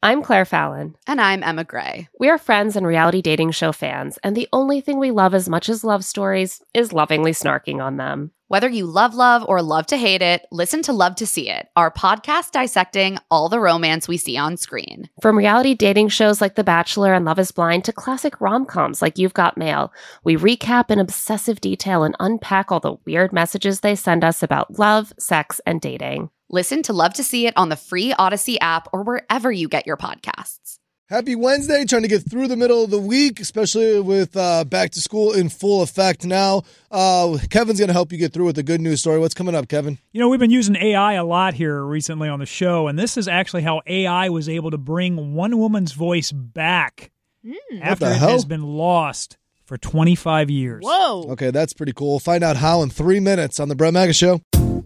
I'm Claire Fallon. And I'm Emma Gray. We are friends and reality dating show fans, and the only thing we love as much as love stories is lovingly snarking on them. Whether you love or love to hate it, listen to Love to See It, our podcast dissecting all the romance we see on screen. From reality dating shows like The Bachelor and Love is Blind to classic rom-coms like You've Got Mail, we recap in obsessive detail and unpack all the weird messages they send us about love, sex, and dating. Listen to Love to See It on the free Odyssey app or wherever you get your podcasts. Happy Wednesday, trying to get through the middle of the week, especially with back to school in full effect now. Kevin's going to help you get through with a good news story. What's coming up, Kevin? You know, we've been using AI a lot here recently on the show, and this is actually how AI was able to bring one woman's voice back after it has been lost for 25 years. Whoa. Okay, that's pretty cool. We'll find out how in 3 minutes on the Brett Maga Show.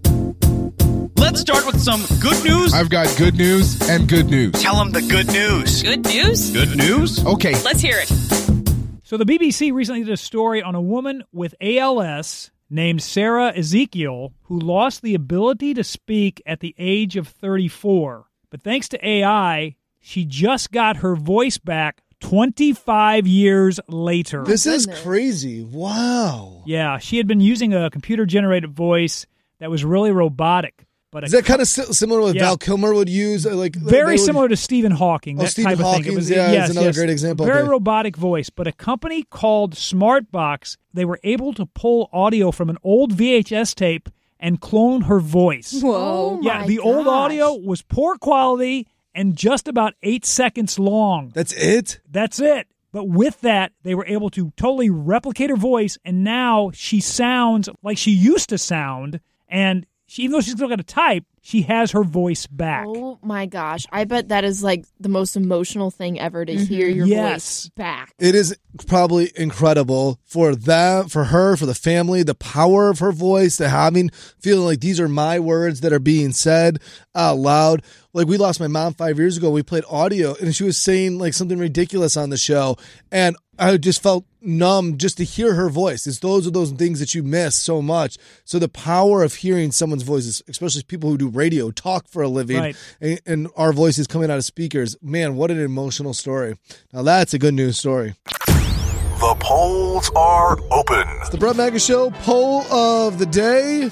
Let's start with some good news. I've got good news and good news. Tell them the good news. Good news? Good news? Okay. Let's hear it. So the BBC recently did a story on a woman with ALS named Sarah Ezekiel who lost the ability to speak at the age of 34. But thanks to AI, she just got her voice back 25 years later. This is crazy. Wow. Yeah, she had been using a computer-generated voice that was really robotic. But is that kind of similar to what Val Kilmer would use? Very similar to Stephen Hawking. That Stephen type of Hawking, thing. It was, is another great example. Very robotic voice. But a company called Smartbox, they were able to pull audio from an old VHS tape and clone her voice. Whoa. Yeah, the old audio was poor quality and just about 8 seconds long. That's it? That's it. But with that, they were able to totally replicate her voice, and now she sounds like she used to sound, and even though she's still got to type, she has her voice back. Oh my gosh. I bet that is like the most emotional thing ever to hear your voice back. It is probably incredible for them, for her, for the family, the power of her voice, feeling like these are my words that are being said out loud. Like, we lost my mom 5 years ago. We played audio and she was saying like something ridiculous on the show. And I just felt numb just to hear her voice. Those are those things that you miss so much. So the power of hearing someone's voices, especially people who do radio, talk for a living, right, and our voices coming out of speakers, man, what an emotional story. Now that's a good news story. The polls are open. It's the Brett Maga Show poll of the day.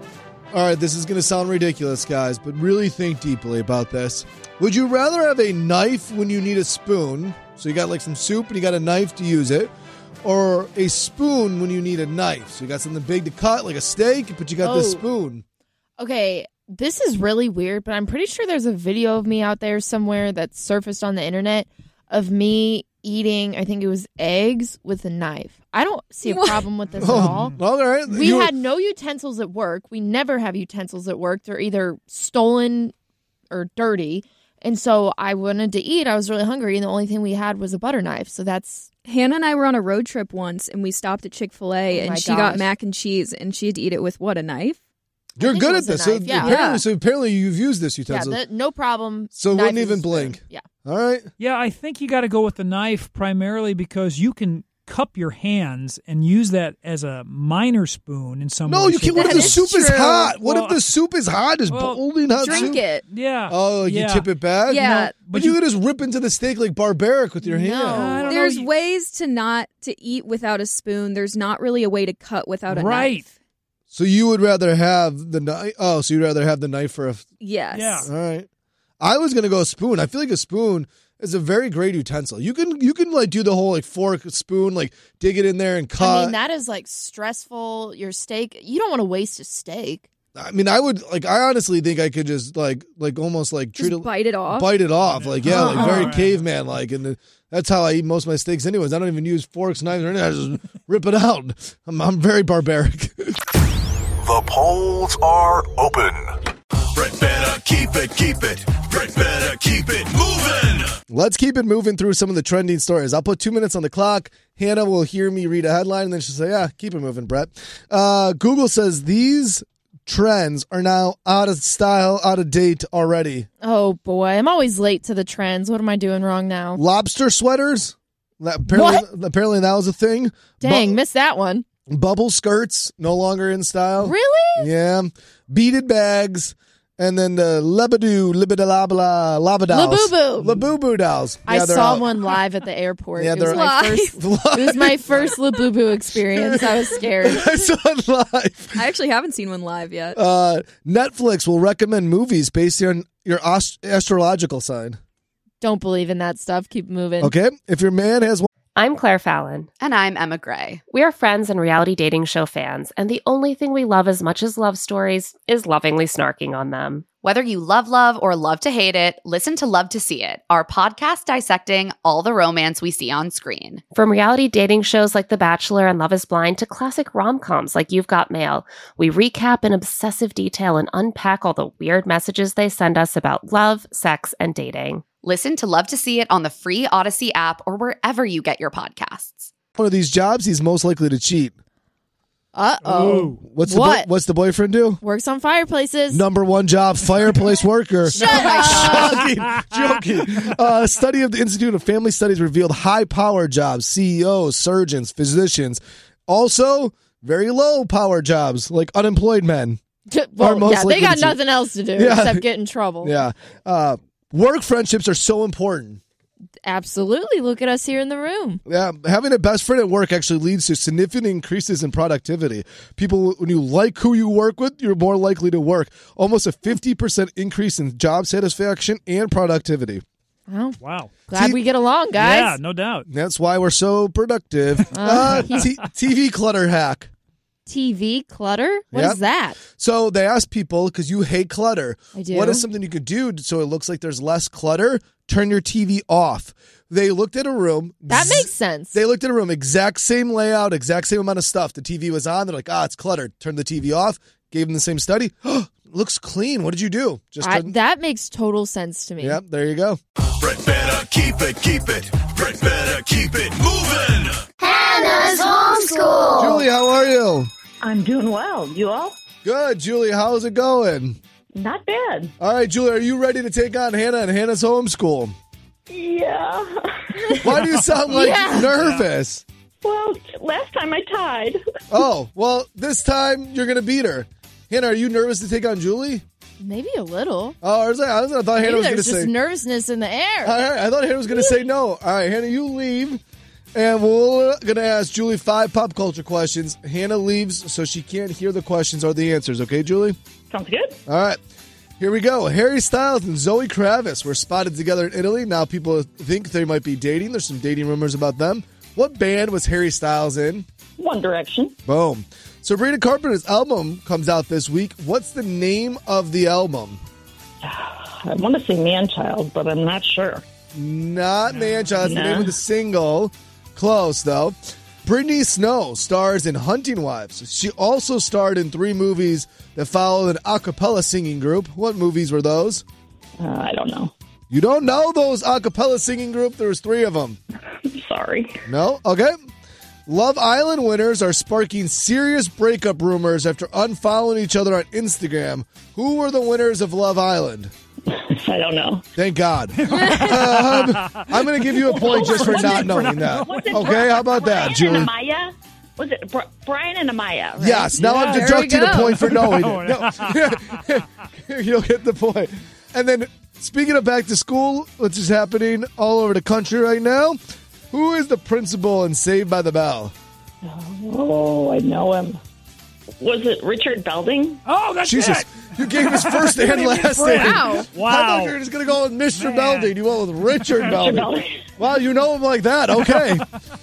All right, this is going to sound ridiculous, guys, but really think deeply about this. Would you rather have a knife when you need a spoon? So you got like some soup and you got a knife to use it. Or a spoon when you need a knife. So you got something big to cut, like a steak, but you got this spoon. Okay, this is really weird, but I'm pretty sure there's a video of me out there somewhere that surfaced on the internet of me eating, I think it was eggs with a knife. I don't see a problem with this at all. All right. We had no utensils at work. We never have utensils at work. They're either stolen or dirty. And so I wanted to eat. I was really hungry, and the only thing we had was a butter knife. So that's... Hannah and I were on a road trip once, and we stopped at Chick-fil-A, and she got mac and cheese, and she had to eat it with, what, a knife? You're good at this. So, yeah. apparently you've used this utensil. Yeah, no problem. So it wouldn't even blink. Yeah. All right. Yeah, I think you got to go with the knife primarily because you can cup your hands and use that as a minor spoon in some way. No, you can't. What if the soup is hot? What if the soup is hot? Is boiling hot soup? Drink it. Yeah. Oh, you tip it back? Yeah. No, but you could just rip into the steak like barbaric with your hand. There's ways to eat without a spoon. There's not really a way to cut without a knife. So you would rather have the knife? Oh, so you'd rather have the knife for a... Yes. Yeah. All right. I was going to go a spoon. I feel like a spoon is a very great utensil. You can like do the whole like fork, spoon, like dig it in there and cut. I mean, that is like stressful. Your steak, you don't want to waste a steak. I mean, I honestly think I could just like almost like bite it off. Bite it off. Like, yeah, like very caveman like. And that's how I eat most of my steaks anyways. I don't even use forks, knives, or anything. I just rip it out. I'm very barbaric. The polls are open. Brett better keep it. Brett better keep it moving. Let's keep it moving through some of the trending stories. I'll put 2 minutes on the clock. Hannah will hear me read a headline, and then she'll say, yeah, keep it moving, Brett. Google says these trends are now out of style, out of date already. Oh, boy. I'm always late to the trends. What am I doing wrong now? Lobster sweaters. Apparently that was a thing. Dang, missed that one. Bubble skirts, no longer in style. Really? Yeah. Beaded bags. And then the Labadoo, Libidalabla, Labadals. Labubu. Labubu dolls. I Yeah, they're saw out. one live at the airport. Yeah, it was they're my first Labubu experience. I was scared. I saw it live. I actually haven't seen one live yet. Netflix will recommend movies based on your astrological sign. Don't believe in that stuff. Keep moving. Okay? If your man has one. I'm Claire Fallon. And I'm Emma Gray. We are friends and reality dating show fans, and the only thing we love as much as love stories is lovingly snarking on them. Whether you love or love to hate it, listen to Love to See It, our podcast dissecting all the romance we see on screen. From reality dating shows like The Bachelor and Love is Blind to classic rom-coms like You've Got Mail, we recap in obsessive detail and unpack all the weird messages they send us about love, sex, and dating. Listen to Love to See It on the free Odyssey app or wherever you get your podcasts. One of these jobs, he's most likely to cheat. Uh-oh. What's the boyfriend do? Works on fireplaces. Number one job, fireplace worker. Shut up. Joking. A study of the Institute of Family Studies revealed high-power jobs, CEOs, surgeons, physicians. Also, very low-power jobs, like unemployed men. Well, most yeah, likely they got to cheat. nothing else to do except get in trouble. Yeah. Work friendships are so important. Absolutely. Look at us here in the room. Yeah, having a best friend at work actually leads to significant increases in productivity. People, when you like who you work with, you're more likely to work. Almost a 50% increase in job satisfaction and productivity. Well, Wow. glad we get along, guys. Yeah, no doubt. That's why we're so productive. TV clutter hack. TV clutter? What is that? So they asked people, because you hate clutter, I do. what is something you could do so it looks like there's less clutter? Turn your TV off. They looked at a room. That makes sense. They looked at a room, exact same layout, exact same amount of stuff. The TV was on. They're like, it's cluttered. Turn the TV off. Gave them the same study. Looks clean. What did you do? That makes total sense to me. Yep, there you go. Brett better keep it. Brett better keep it moving. Hannah's homeschool. Julie, how are you? I'm doing well. You all? Good. Julie, how's it going? Not bad. All right, Julie, are you ready to take on Hannah and Hannah's homeschool? Yeah. Why do you sound like nervous? Well, last time I tied. Oh, well, this time you're going to beat her. Hannah, are you nervous to take on Julie? Maybe a little. Oh, I thought Hannah was going to there's say. just nervousness in the air. All right, I thought Hannah was going to say no. All right, Hannah, you leave. And we're going to ask Julie 5 pop culture questions. Hannah leaves so she can't hear the questions or the answers. Okay, Julie? Sounds good. All right. Here we go. Harry Styles and Zoe Kravitz were spotted together in Italy. Now people think they might be dating. There's some dating rumors about them. What band was Harry Styles in? One Direction. Boom. Sabrina Carpenter's album comes out this week. What's the name of the album? I want to say Man-Child, but I'm not sure. Not Man-Child. It's the name of the single. Close, though. Brittany Snow stars in Hunting Wives. She also starred in 3 movies that followed an a cappella singing group. What movies were those? I don't know. You don't know those a cappella singing group? There was 3 of them. Sorry. No? Okay. Love Island winners are sparking serious breakup rumors after unfollowing each other on Instagram. Who were the winners of Love Island? I don't know. Thank God. I'm going to give you a point just for not knowing that. Okay, how about that, Julie? And Amaya? Was it Brian and Amaya? Right? Yes, now I'm deducting a point for knowing it. No. You'll get the point. And then, speaking of back to school, which is happening all over the country right now, who is the principal in Saved by the Bell? Oh, I know him. Was it Richard Belding? Oh, that's Jesus. it. You gave his first and last name. Wow. I thought you were just going to go with Mr. Belding. You went with Richard Belding. Belding. Wow, you know him like that. Okay.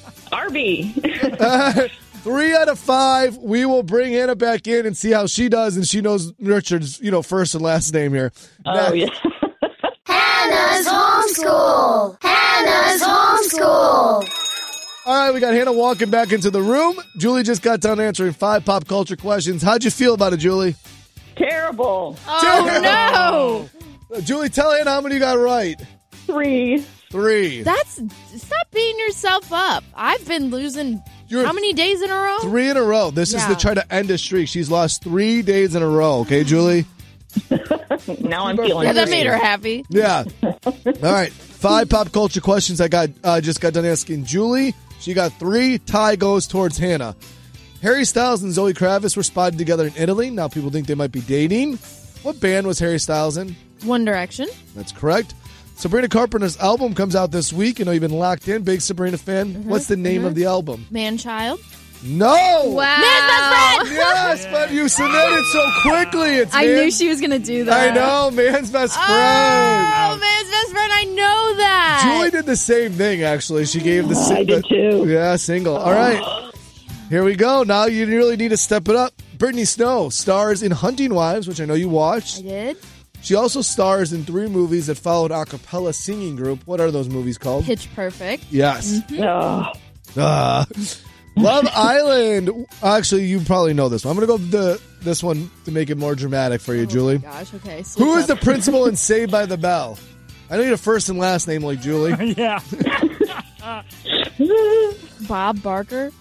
RB. 3 out of 5. We will bring Hannah back in and see how she does, and she knows Richard's, first and last name here. Oh, yeah. Hannah's homeschool. Hannah's homeschool. All right, we got Hannah walking back into the room. Julie just got done answering 5 pop culture questions. How'd you feel about it, Julie? Terrible. Oh, no. Julie, tell Hannah how many you got right. 3. 3. Stop beating yourself up. I've been losing how many days in a row? 3 in a row. This is to try to end a streak. She's lost 3 days in a row. Okay, Julie? Now I'm feeling Yeah, that great. made her happy. Yeah. All right. 5 pop culture questions. I just got done asking Julie. She got 3. Tie goes towards Hannah. Harry Styles and Zoe Kravitz were spotted together in Italy. Now people think they might be dating. What band was Harry Styles in? One Direction. That's correct. Sabrina Carpenter's album comes out this week. I know you've been locked in. Big Sabrina fan. What's the name of the album? Man-Child. No! Wow. Man's Best Friend! Yes, but you submitted so quickly. I knew she was going to do that. I know, Man's Best Friend. Oh, Man's Best Friend. I know that. Julie did the same thing, actually. She gave the I did too. Yeah, single. All right. Here we go. Now you really need to step it up. Brittany Snow stars in Hunting Wives, which I know you watched. I did. She also stars in 3 movies that followed a cappella singing group. What are those movies called? Pitch Perfect. Yes. Oh, Love Island. Actually, you probably know this one. I'm going to go with this one to make it more dramatic for you, Julie. Oh, gosh. Okay. Who is the principal in Saved by the Bell? I know you need a first and last name like Julie. Yeah. Bob Barker.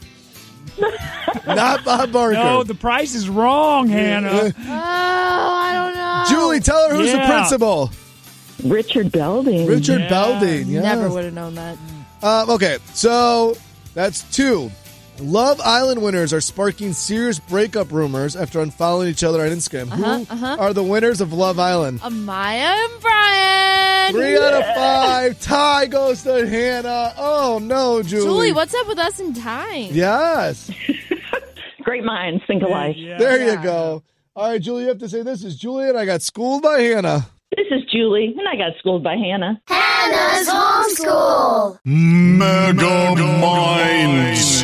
Not Bob Barker. No, the price is wrong, Hannah. Oh, I don't know. Julie, tell her who's the principal. Richard Belding. Richard Belding. Yes. Never would have known that. Okay, so that's 2. Love Island winners are sparking serious breakup rumors after unfollowing each other on Instagram. Who are the winners of Love Island? Amaya and Brian. 3 out of 5. Tie goes to Hannah. Oh, no, Julie. Julie, what's up with us in time? Yes. Great minds think alike. There you go. All right, Julie, you have to say this is Julie, and I got schooled by Hannah. This is Julie, and I got schooled by Hannah. Hannah's homeschool. Mega Minds.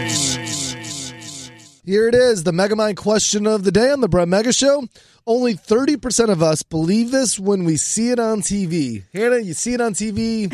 Here it is, the Megamind question of the day on the Brett Mega Show. Only 30% of us believe this when we see it on TV. Hannah, you see it on TV?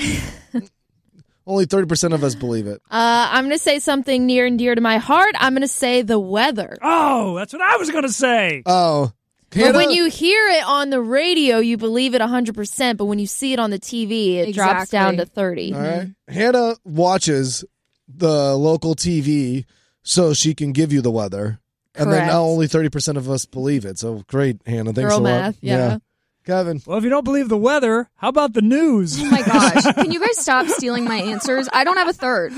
Only 30% of us believe it. I'm going to say something near and dear to my heart. I'm going to say the weather. Oh, that's what I was going to say. Oh. But when you hear it on the radio, you believe it 100%. But when you see it on the TV, it drops down to 30. All right. Hannah watches the local TV so she can give you the weather. And then now only 30% of us believe it. So great, Hannah. Thanks Girl a lot. math, yeah. Kevin. Well, if you don't believe the weather, how about the news? Oh my gosh. Can you guys stop stealing my answers? I don't have a third.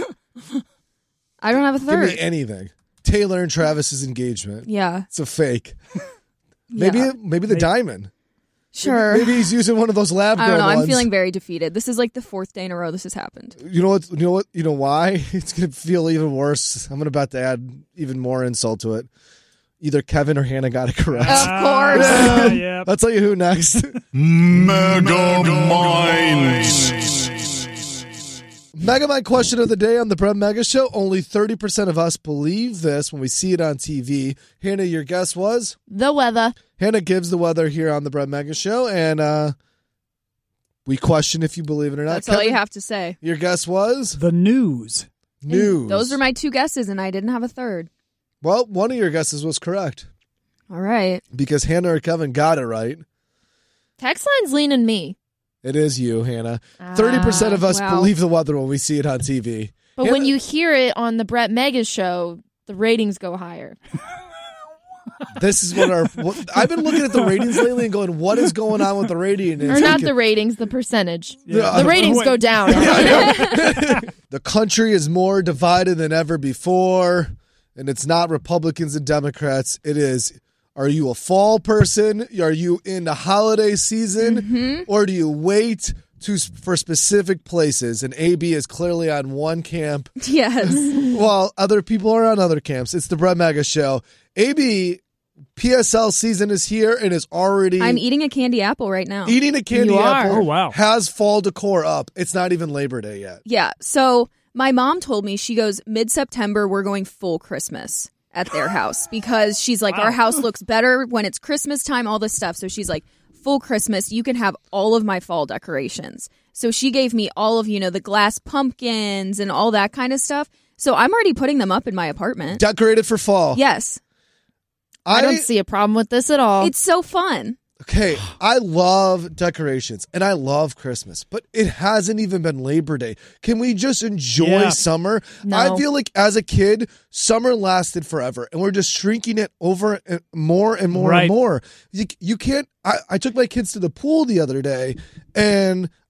Give me anything. Taylor and Travis's engagement. Yeah. It's a fake. Maybe the diamond. Sure. Maybe he's using one of those lab grown I don't know. ones. I'm feeling very defeated. This is like the 4th day in a row this has happened. You know why? It's going to feel even worse. I'm about to add even more insult to it. Either Kevin or Hannah got it correct. Of course. Yep. I'll tell you who next. Mega Minds. Megamind question of the day on the Brett Mega Show. Only 30% of us believe this when we see it on TV. Hannah, your guess was? The weather. Hannah gives the weather here on the Brett Mega Show, and we question if you believe it or not. That's all you have to say. Your guess was? The news. News. Those are my 2 guesses, and I didn't have a third. Well, one of your guesses was correct. All right. Because Hannah or Kevin got it right. Text line's leaning me. It is you, Hannah. 30% of us believe the weather when we see it on TV. But Hannah, when you hear it on the Brett Mega Show, the ratings go higher. this is I've been looking at the ratings lately and going, what is going on with the rating? Or not the ratings, the percentage. Yeah. The ratings go down. The country is more divided than ever before, and it's not Republicans and Democrats. It is, are you a fall person? Are you in the holiday season? Or do you wait for specific places? And AB is clearly on one camp. Yes. While other people are on other camps. It's the Brett Mega Show. AB, PSL season is here and is already... I'm eating a candy apple right now. Eating a candy apple. Oh, wow. Has fall decor up. It's not even Labor Day yet. Yeah. So my mom told me, she goes, mid-September, we're going full Christmas at their house because she's like, our house looks better when it's Christmas time, all this stuff. So she's like, full Christmas, you can have all of my fall decorations. So she gave me all of, the glass pumpkins and all that kind of stuff. So I'm already putting them up in my apartment. Decorated for fall. Yes. I don't see a problem with this at all. It's so fun. Okay, I love decorations and I love Christmas, but it hasn't even been Labor Day. Can we just enjoy summer? No. I feel like as a kid, summer lasted forever and we're just shrinking it over and more and more. You can't, I took my kids to the pool the other day and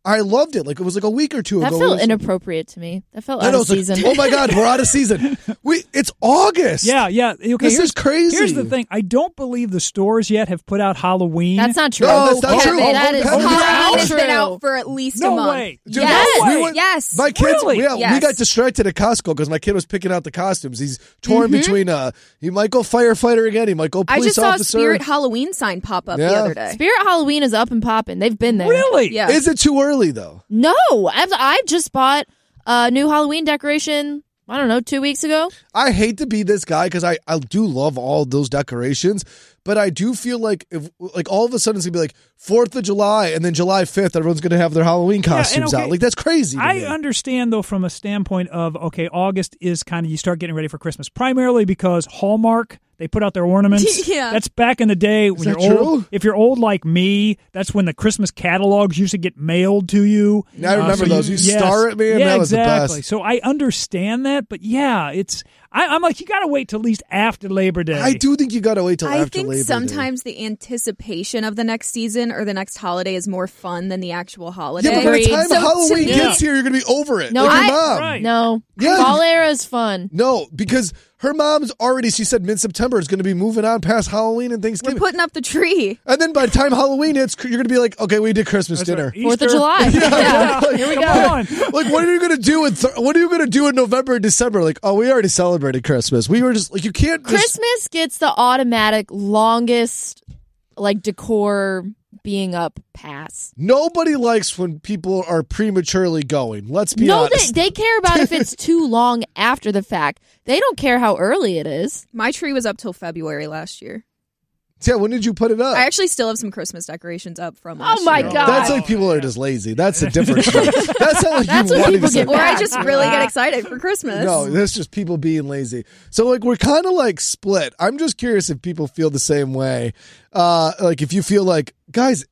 I loved it. Like it was like a week or two That ago. felt inappropriate to me. That felt I out know, of it's like, season. oh my God, we're out of season. It's August. Yeah. Okay, this is crazy. Here's the thing. I don't believe the stores yet have put out Halloween. That's not true. No, that's not true. That is Halloween Halloween has true. been out for at least a No month. way. Dude, Yes. yes. My kids, Really? we Yes. got distracted at Costco because my kid was picking out the costumes. He's torn between, he might go firefighter again. He might go I police just saw a officer. Spirit Halloween sign pop up the Yeah. other day. Spirit Halloween is up and popping. They've been there. Really? Yeah. Is it too early though? No, I just bought a new Halloween decoration. I don't know, 2 weeks ago. I hate to be this guy because I do love all those decorations, but I do feel like if like all of a sudden it's gonna be like 4th of July and then July 5th, everyone's gonna have their Halloween costumes okay, out. Like that's crazy. to I me. understand, though, from a standpoint of, okay, August is kind of, you start getting ready for Christmas, primarily because Hallmark, they put out their ornaments. Yeah. That's back in the day when that you're old. true? If you're old like me, that's when the Christmas catalogs used to get mailed to you. I remember those. You star it, man. Yeah, That was the exactly. best. So I understand that, but yeah, I'm like, you got to wait till at least after Labor Day. I do think you gotta wait till I after think Labor Day. sometimes the anticipation of the next season or the next holiday is more fun than the actual holiday. Yeah, but by the time So to Halloween me- gets here, you're gonna be over it. No, like your I- mom. Right. No. Yeah. Fall era is fun. No, because her mom's already, she said mid-September is going to be moving on past Halloween and We're Thanksgiving. putting up the tree. And then by the time Halloween hits, you're going to be like, okay, we did Christmas That's dinner. right. 4th Easter. of July. Yeah. Here we Come go. on. Like, what are you going to do what are you going to do in November and December? Like, oh, we already celebrated Christmas. We were just like, you can't just, Christmas gets the automatic longest like decor being up pass. nobody likes when people are prematurely going. Let's be No, honest. they care about if it's too long after the fact. They don't care how early it is. My tree was up till February last year. Yeah, when did you put it up? I actually still have some Christmas decorations up from last Oh my year. God. That's like people are just lazy. That's a different story. That's not like That's you what wanting people to get Or I back. just really get excited for Christmas. No, that's just people being lazy. So like we're kind of like split. I'm just curious if people feel the same way. Like if you feel like, guys,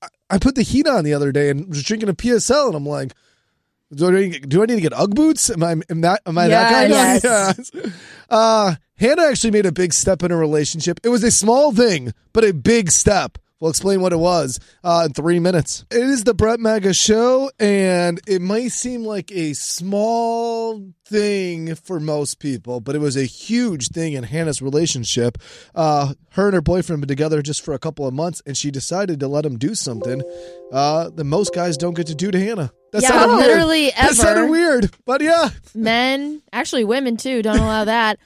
I put the heat on the other day and was drinking a PSL and I'm like, do I need to get UGG boots? Am I that guy? Yes. Yes. Hannah actually made a big step in a relationship. It was a small thing, but a big step. We'll explain what it was in 3 minutes. It is the Brett Maga Show, and it might seem like a small thing for most people, but it was a huge thing in Hannah's relationship. Her and her boyfriend have been together just for a couple of months, and she decided to let him do something that most guys don't get to do to Hannah. That Yeah, sounded weird. literally That sounded ever. weird, but yeah. Men, actually women too, don't allow that.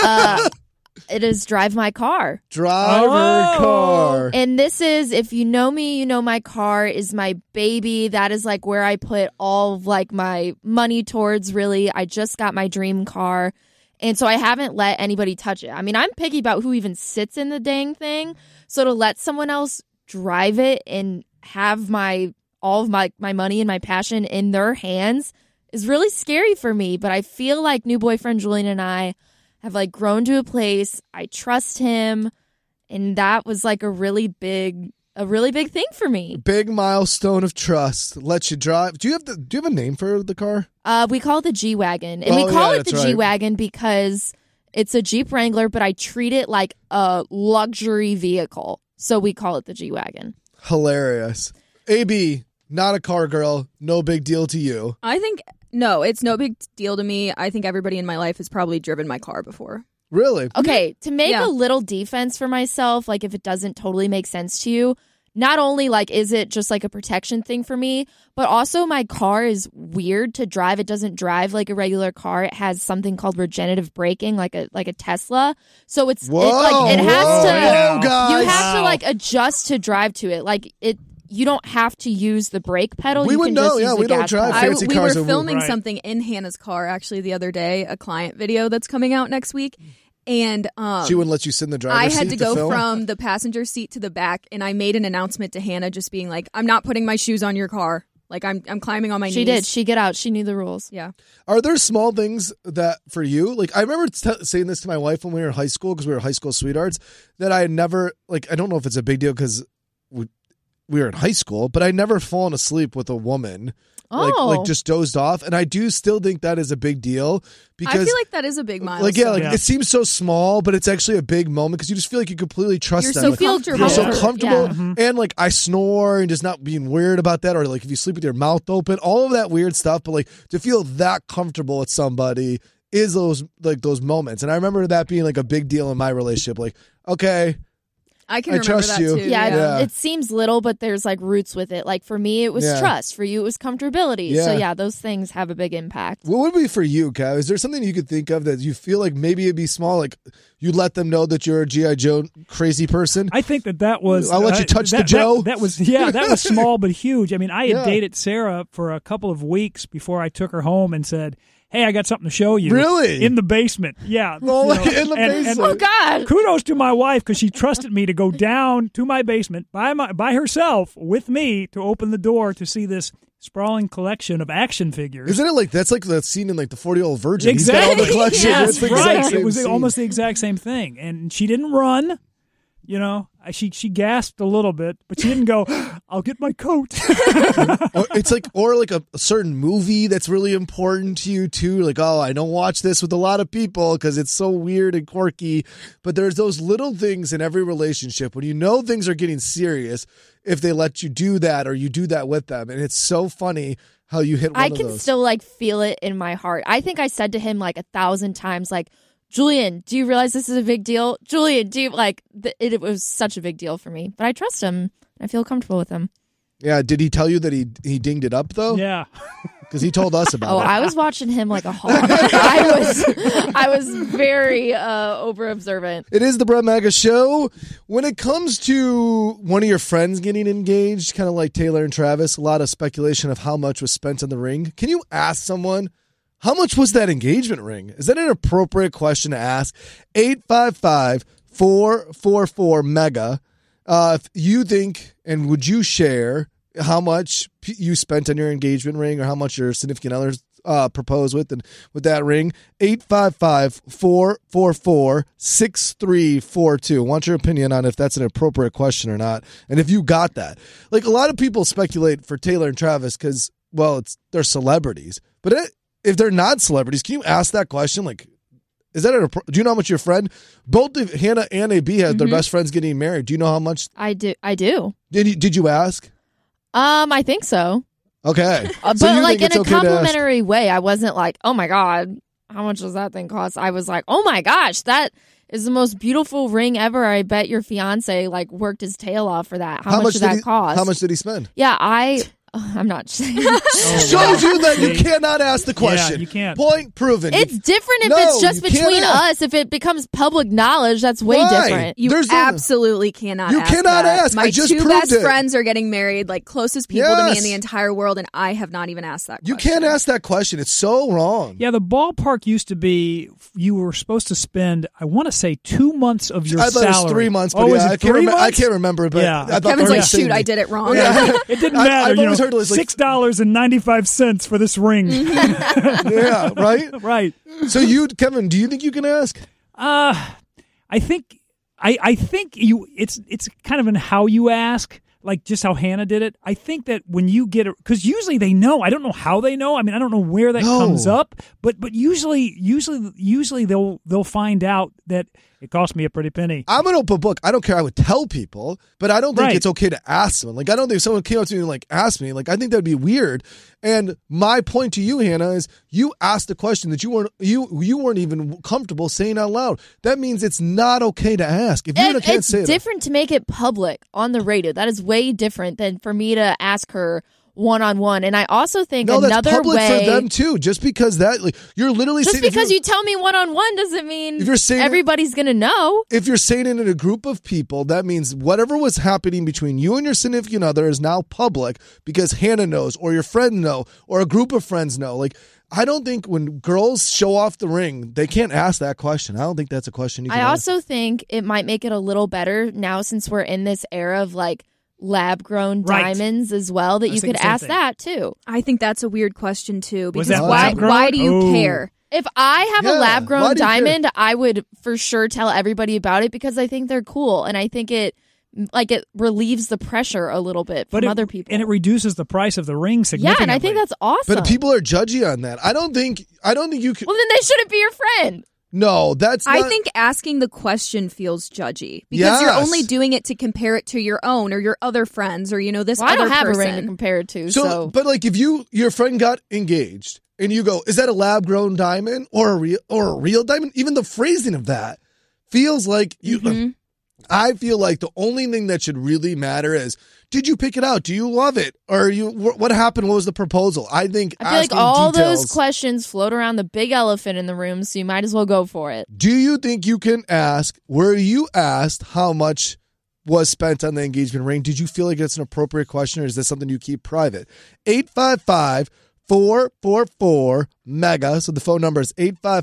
It is drive my car. Driver car. And this is, if you know me, you know my car is my baby. That is like where I put all of like my money towards, really. I just got my dream car. And so I haven't let anybody touch it. I mean, I'm picky about who even sits in the dang thing. So to let someone else drive it and have all of my money and my passion in their hands is really scary for me. But I feel like new boyfriend Julian and I have like grown to a place. I trust him. And that was like a really big thing for me. Big milestone of trust. Let you drive. Do you have a name for the car? We call it the G-Wagon. And we call it the that's right. G-Wagon because it's a Jeep Wrangler, but I treat it like a luxury vehicle. So we call it the G-Wagon. Hilarious. AB, not a car girl. No big deal to you. I think, no, it's no big deal to me. I think everybody in my life has probably driven my car before. Really? Okay, to make Yeah. a little defense for myself, like if it doesn't totally make sense to you, not only like is it just like a protection thing for me, but also my car is weird to drive. It doesn't drive like a regular car. It has something called regenerative braking, like a Tesla. So it has to guys. you have to like adjust to drive to it. Like it, you don't have to use the brake pedal. We you would can know, just yeah, use the we don't gas drive pedal. fancy We cars were are filming right. something in Hannah's car actually the other day, a client video that's coming out next week. And She wouldn't let you sit in the driver's I seat had to go film? from the passenger seat to the back, and I made an announcement to Hannah just being like, I'm not putting my shoes on your car. Like, I'm climbing on my She knees. did. She get out. She knew the rules. Yeah. Are there small things that for you, like I remember saying this to my wife when we were in high school because we were high school sweethearts, that I had never, like, I don't know if it's a big deal because we were in high school, but I never fallen asleep with a woman. like just dozed off. And I do still think that is a big deal because I feel like that is a big milestone. Like it seems so small, but it's actually a big moment because you just feel like you completely trust You're them. so Like, comfortable. You're so comfortable. Yeah. Mm-hmm. And like I snore and just not being weird about that, or like if you sleep with your mouth open, all of that weird stuff. But like to feel that comfortable with somebody is those moments. And I remember that being like a big deal in my relationship. Like, okay, I can I remember trust that you. too. Yeah, it seems little, but there's like roots with it. Like for me, it was trust. For you, it was comfortability. Yeah. So yeah, those things have a big impact. what would it be for you, Kev? Is there something you could think of that you feel like maybe it'd be small? Like you let them know that you're a G.I. Joe crazy person? I think that was. I'll let you touch the Joe. That was small but huge. I mean, I had dated Sarah for a couple of weeks before I took her home and said, "Hey, I got something to show you." Really? In the basement. Yeah. Oh, in the basement. Oh God! Kudos to my wife because she trusted me to go down to my basement by herself with me to open the door to see this sprawling collection of action figures. Isn't it like that's like the scene in like the 40-Year-Old Virgin? Exactly. He's got all the collection. Yes, It's the exact right. same It was scene. almost the exact same thing, and she didn't run. You know, she gasped a little bit, but she didn't go, "I'll get my coat." It's like, or like a certain movie that's really important to you too. Like, oh, I don't watch this with a lot of people because it's so weird and quirky. But there's those little things in every relationship when you know things are getting serious if they let you do that or you do that with them. And it's so funny how you hit one I of can those. still like feel it in my heart. I think I said to him like 1,000 times, like, Julian, do you realize this is a big deal? Julian, do you like it was such a big deal for me, but I trust him. I feel comfortable with him. Yeah. Did he tell you that he dinged it up though? Yeah. Because he told us about Oh, it. I was watching him like a hawk. I was very over observant. It is the Brett Maga Show. When it comes to one of your friends getting engaged, kind of like Taylor and Travis, a lot of speculation of how much was spent on the ring. Can you ask someone, how much was that engagement ring? Is that an appropriate question to ask? 855-444-MEGA. If you think, and would you share how much you spent on your engagement ring or how much your significant others proposed with that ring? 855-444-6342. I want your opinion on if that's an appropriate question or not, and if you got that. Like a lot of people speculate for Taylor and Travis because, well, they're celebrities, but if they're not celebrities, can you ask that question? Like, is that do you know how much your friend, both Hannah and AB had their best friends getting married? Do you know how much? I do. Did you ask? I think so. Okay. But So you like think in it's a okay to ask? complimentary way. I wasn't like, oh my God, how much does that thing cost? I was like, oh my gosh, that is the most beautiful ring ever. I bet your fiance like worked his tail off for that. How much did that cost? How much did he spend? Yeah, I'm not saying. Shows you that you cannot ask the question. Yeah, you can't. Point proven. It's different if No, it's just you can't between ask. us. If it becomes public knowledge, that's way Why? different. You There's absolutely cannot You ask cannot that. ask. My I just two proved best it. friends are getting married, like closest people to me Yes. in the entire world, and I have not even asked that You question. can't ask that question. It's so wrong. Yeah, the ballpark used to be you were supposed to spend, I want to say, 2 months of your I thought salary. it was 3 months, but oh, was yeah, it I can't 3 remember. I months? can't remember, but Yeah. I thought Kevin's they were like, saying shoot, I that. did it wrong. Yeah. It didn't I've matter. always heard it was like $6.95 for this ring. yeah, right. Right. So Kevin, do you think you can ask? I think it's kind of in how you ask, like just how Hannah did it. I think that when you get it, because usually they know. I don't know how they know. I mean, I don't know where that comes up, but usually they'll find out that it cost me a pretty penny. I'm an open book. I don't care. I would tell people, but I don't think Right. it's okay to ask someone. Like, I don't think if someone came up to me and like asked me, like, I think that'd be weird. And my point to you, Hannah, is you asked a question that you weren't even comfortable saying out loud. That means it's not okay to ask. If you can't It's say it, different to make it public on the radio. That is way different than for me to ask her one-on-one. And I also think no, that's another public way, for them too. Just because that, like, you're literally just saying, if because you're- you tell me one-on-one doesn't mean If you're saying it- everybody's going to know. if you're saying it in a group of people, that means whatever was happening between you and your significant other is now public because Hannah knows, or your friend know, or a group of friends know. Like, I don't think when girls show off the ring, they can't ask that question. I don't think that's a question you can I ask. also think it might make it a little better now since we're in this era of like lab-grown Right. diamonds as well, that I was you could thinking the same ask thing. that too. I think that's a weird question too. Was Because that why lab-grown? do you Oh. care? If I have Yeah, a why lab-grown do you care? diamond, I would for sure tell everybody about it because I think they're cool and I think it like it relieves the pressure a little bit from other people. And it reduces the price of the ring significantly. Yeah, and I think that's awesome. But people are judgy on that. I don't think you can. Well, then they shouldn't be your friend. No, that's not. I think asking the question feels judgy because you're only doing it to compare it to your own or your other friends or, this other I don't have person. a ring to compare it to. So, but like if your friend got engaged and you go, is that a lab-grown diamond or a real diamond? Even the phrasing of that feels like you. Mm-hmm. I feel like the only thing that should really matter is, did you pick it out? Do you love it? Or what happened? What was the proposal? I feel like all those questions float around the big elephant in the room, so you might as well go for it. Do you think you can ask, were you asked how much was spent on the engagement ring? Did you feel like it's an appropriate question, or is this something you keep private? 855-444-MEGA. So the phone number is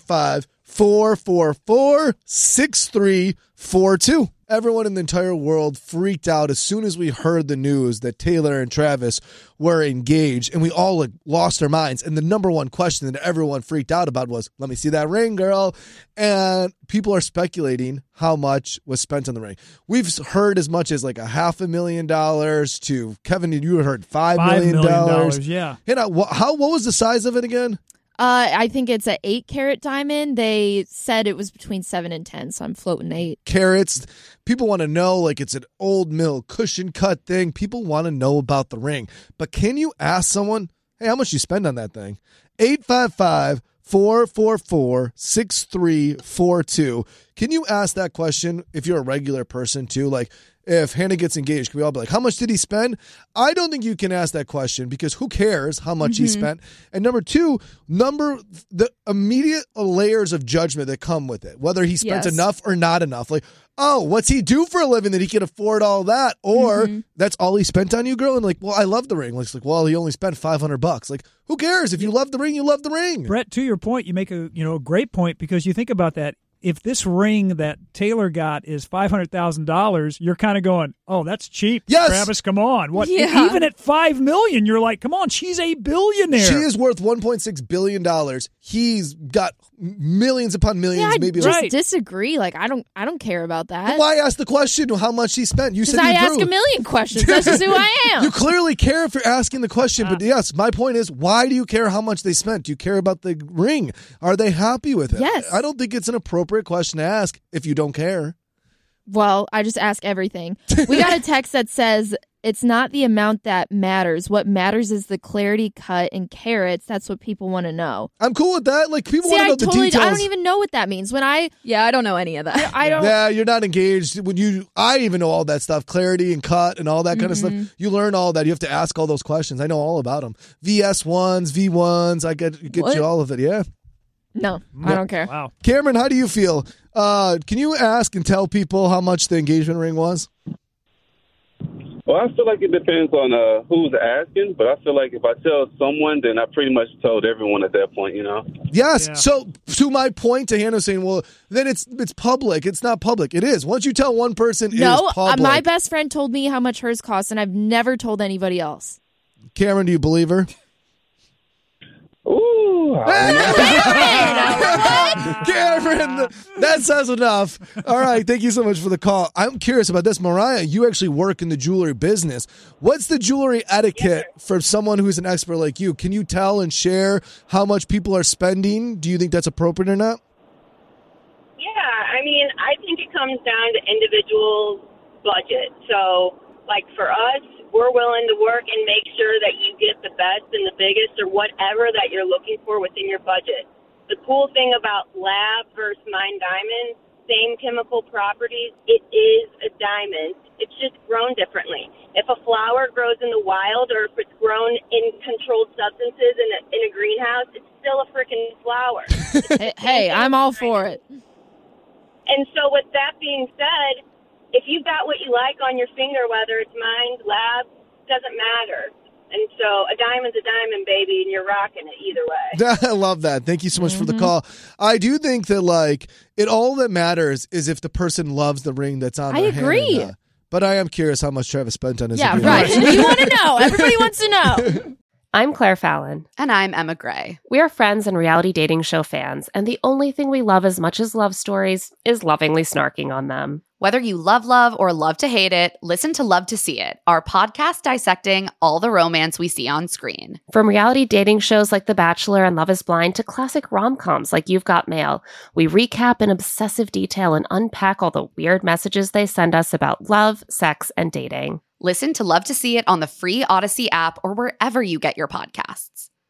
855-444-6342. Everyone in the entire world freaked out as soon as we heard the news that Taylor and Travis were engaged, and we all lost our minds. And the number one question that everyone freaked out about was, let me see that ring, girl. And people are speculating how much was spent on the ring. We've heard as much as like $500,000 to Kevin, you heard $5 million. Yeah. What was the size of it again? I think it's an 8-carat diamond. They said it was between 7 and 10, so I'm floating 8 carats. People want to know, like it's an old mill cushion cut thing. People want to know about the ring. But can you ask someone, hey, how much you spend on that thing? 855-444-6342. Can you ask that question if you're a regular person too? Like, if Hannah gets engaged, can we all be like, how much did he spend? I don't think you can ask that question because who cares how much he spent? And number two, the immediate layers of judgment that come with it, whether he spent enough or not enough. Like, oh, what's he do for a living that he can afford all that? Or that's all he spent on you, girl? And like, well, I love the ring. Like, well, he only spent $500. Like, who cares? If you love the ring, you love the ring. Brett, to your point, you make a great point because you think about that. If this ring that Taylor got is $500,000, you're kind of going, "Oh, that's cheap." Yes, Travis, come on. What? Yeah. Even at $5 million, you're like, "Come on, she's a billionaire." She is worth $1.6 billion. He's got millions upon millions. Yeah, I maybe just disagree. Like, I don't care about that. But why ask the question how much he spent? You said I ask a million questions. That's just who I am. You clearly care if you're asking the question. But yes, my point is, why do you care how much they spent? Do you care about the ring? Are they happy with it? Yes. I don't think it's an appropriate question to ask if you don't care. Well, I just ask everything. We got a text that says, it's not the amount that matters. What matters is the clarity, cut, and carats. That's what people want to know. I'm cool with that. Like, people want to know the details. I don't even know what that means. I don't know any of that. I don't. Yeah, you're not engaged. I even know all that stuff, clarity and cut and all that kind of stuff. You learn all that. You have to ask all those questions. I know all about them. VS1s, V1s. I get you all of it. Yeah. No, I don't care. Wow. Cameron, how do you feel? Can you ask and tell people how much the engagement ring was? Well, I feel like it depends on who's asking, but I feel like if I tell someone, then I pretty much told everyone at that point, Yes. Yeah. So to my point to Hannah saying, well, then it's public. It's not public. It is. Once you tell one person, it is public. My best friend told me how much hers cost, and I've never told anybody else. Cameron, do you believe her? Ooh. Cameron, that says enough. All right. Thank you so much for the call. I'm curious about this. Mariah, you actually work in the jewelry business. What's the jewelry etiquette for someone who's an expert like you? Can you tell and share how much people are spending? Do you think that's appropriate or not? Yeah. I think it comes down to individual budget. So, like for us, we're willing to work and make sure that you get the best and the biggest or whatever that you're looking for within your budget. The cool thing about lab versus mine diamond, same chemical properties, it is a diamond. It's just grown differently. If a flower grows in the wild or if it's grown in controlled substances in a greenhouse, it's still a freaking flower. Hey, I'm all for it. And so with that being said, if you've got what you like on your finger, whether it's mine, lab, doesn't matter. And so a diamond's a diamond, baby, and you're rocking it either way. I love that. Thank you so much for the call. I do think that, all that matters is if the person loves the ring that's on their hand. I agree. But I am curious how much Travis spent on his Yeah, agreement. right. You want to know. Everybody wants to know. I'm Claire Fallon. And I'm Emma Gray. We are friends and reality dating show fans, and the only thing we love as much as love stories is lovingly snarking on them. Whether you love or love to hate it, listen to Love to See It, our podcast dissecting all the romance we see on screen. From reality dating shows like The Bachelor and Love is Blind to classic rom-coms like You've Got Mail, we recap in obsessive detail and unpack all the weird messages they send us about love, sex, and dating. Listen to Love to See It on the free Odyssey app or wherever you get your podcasts.